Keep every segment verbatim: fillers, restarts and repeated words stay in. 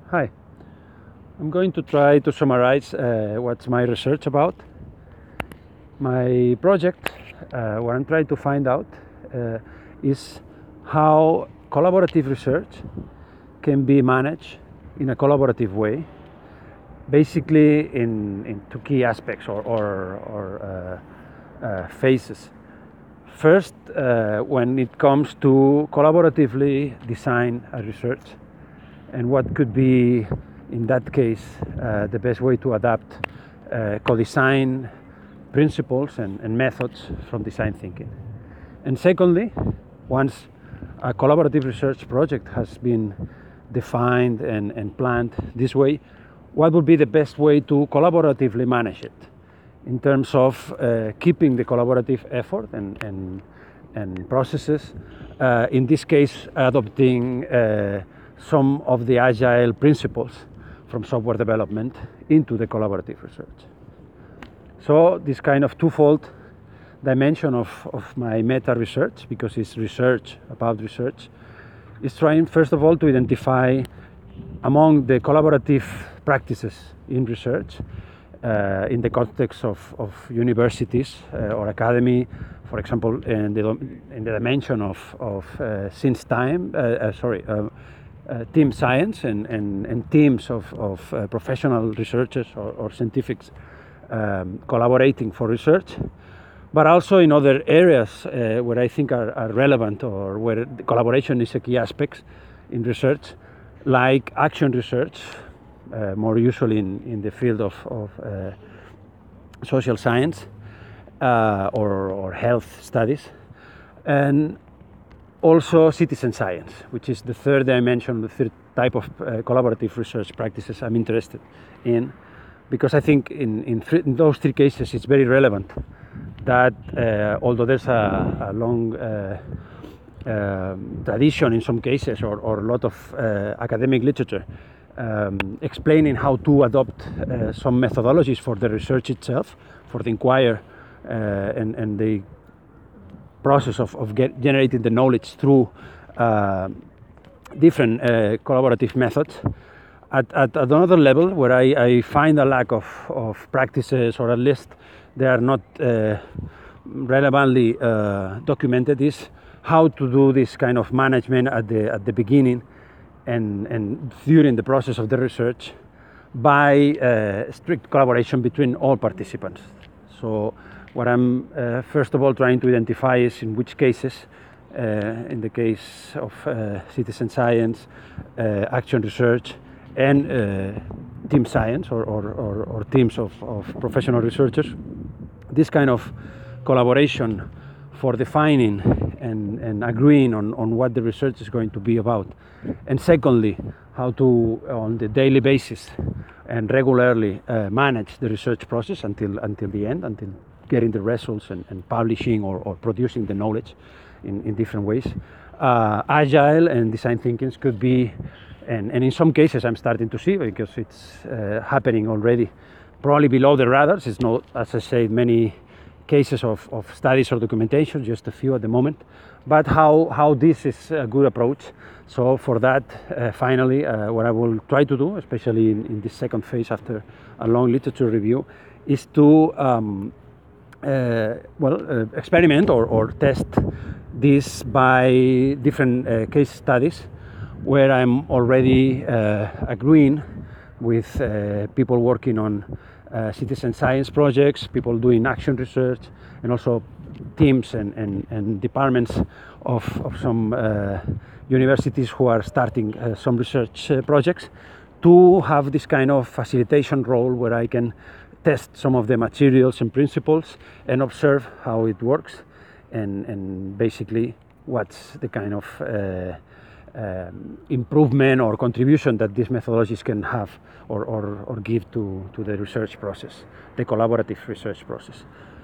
Hi, I'm going to try to summarize uh, what's my research about. My project, uh, what I'm trying to find out uh, is how collaborative research can be managed in a collaborative way, basically in, in two key aspects or, or, or uh, uh, phases. First, uh, when it comes to collaboratively design a research, and what could be, in that case, uh, the best way to adapt uh, co-design principles and, and methods from design thinking. And secondly, once a collaborative research project has been defined and, and planned this way, what would be the best way to collaboratively manage it in terms of uh, keeping the collaborative effort and, and, and processes, uh, in this case adopting uh, some of the agile principles from software development into the collaborative research. So this kind of twofold dimension of, of my meta research, because it's research about research, is trying first of all to identify among the collaborative practices in research uh, in the context of, of universities uh, or academy, for example, in the, in the dimension of, of uh, since time, uh, uh, sorry, uh, uh, team science and, and, and teams of, of uh, professional researchers or, or scientifics um, collaborating for research, but also in other areas uh, where I think are, are relevant or where collaboration is a key aspect in research, like action research, uh, more usually in, in the field of, of uh, social science uh, or, or health studies, and also citizen science, which is the third dimension, the third type of uh, collaborative research practices I'm interested in, because I think in, in, th in those three cases it's very relevant that uh, although there's a, a long uh, um, tradition in some cases or, or a lot of uh, academic literature um, explaining how to adopt uh, some methodologies for the research itself, for the inquiry uh, and, and the process of, of get, generating the knowledge through uh, different uh, collaborative methods. At, at, at another level, where I, I find a lack of, of practices, or at least they are not uh, relevantly uh, documented, is how to do this kind of management at the, at the beginning and, and during the process of the research by uh, strict collaboration between all participants. So what I'm uh, first of all trying to identify is in which cases, uh, in the case of uh, citizen science, uh, action research, and uh, team science or, or, or, or teams of, of professional researchers, this kind of collaboration for defining and, and agreeing on, on what the research is going to be about. And secondly, how to, on the daily basis and regularly uh, manage the research process until, until the end, until getting the results and, and publishing or, or producing the knowledge in, in different ways. Uh, agile and design thinking could be, and, and in some cases I'm starting to see, because it's uh, happening already, probably below the radars. It's not, as I said, many cases of, of studies or documentation, just a few at the moment, but how, how this is a good approach. So for that, uh, finally, uh, what I will try to do, especially in, in this second phase after a long literature review, is to um, uh, well, uh, experiment or, or test this by different uh, case studies where I'm already uh, agreeing with uh, people working on uh, citizen science projects, people doing action research, and also teams and, and, and departments of, of some uh, universities who are starting uh, some research uh, projects, to have this kind of facilitation role where I can test some of the materials and principles and observe how it works, and, and basically what's the kind of uh, um, improvement or contribution that these methodologies can have or, or, or give to, to the research process, the collaborative research process.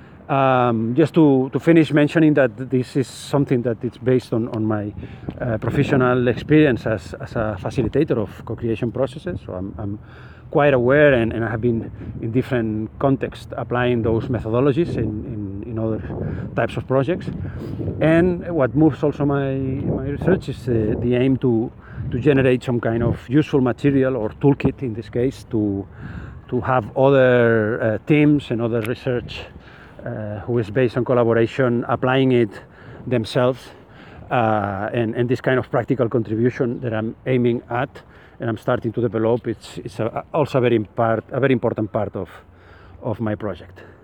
Um, just to, to finish mentioning that this is something that is based on, on my uh, professional experience as, as a facilitator of co-creation processes. So I'm, I'm quite aware, and, and I have been in different contexts applying those methodologies in, in, in other types of projects. And what moves also my, my research is uh, the aim to to generate some kind of useful material or toolkit in this case to to have other uh, teams and other research uh, who is based on collaboration applying it themselves, uh, and, and this kind of practical contribution that I'm aiming at and I'm starting to develop, it's, it's a, also a very, part, a very important part of, of my project.